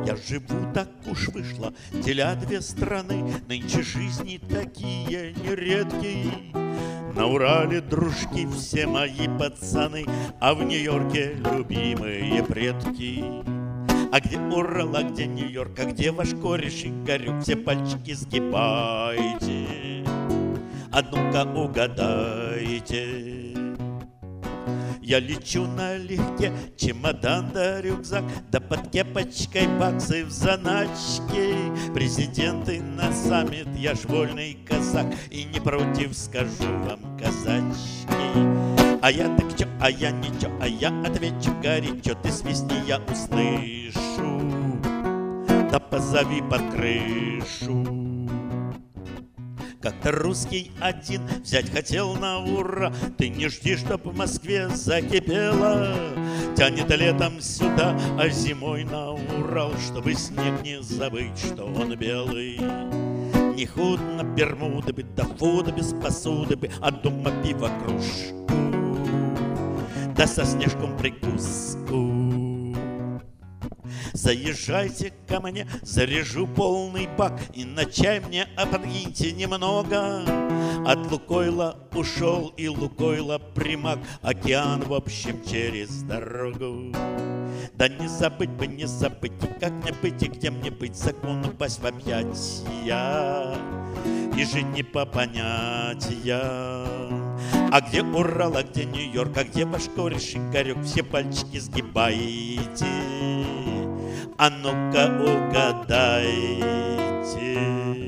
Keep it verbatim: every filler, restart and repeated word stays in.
Я живу, так уж вышло, деля две страны, нынче жизни такие нередкие. На Урале дружки все мои пацаны, а в Нью-Йорке любимые предки. А где Урал, а где Нью-Йорк, а где ваш кореш Игорек? Все пальчики сгибайте, а ну-ка угадайте. Я лечу налегке, чемодан да рюкзак, да под кепочкой баксы в заначке. Президенты на саммит, я ж вольный казак, и не против, скажу вам, казачки. А я так чё, а я ничего, а я отвечу горячо: ты свистни, я услышу, да позови под крышу. Как-то русский один взять хотел на ура. Ты не жди, чтоб в Москве закипело. Тянет летом сюда, а зимой на Урал, чтобы снег не забыть, что он белый. Не худо бермуды бы, да фуда без посуды бы, а дома пиво кружку, да со снежком прикуску. Заезжайте ко мне, заряжу полный бак, и на чай мне подвиньте немного. От Лукойла ушел и Лукойла примак, океан в общем через дорогу. Да не забыть бы, не забыть, и как мне быть, и где мне быть, закону пасть в объятия и жить не по понятиям. А где Урал, а где Нью-Йорк, а где ваш кореш Игорек? Все пальчики сгибаете, а ну-ка угадайте.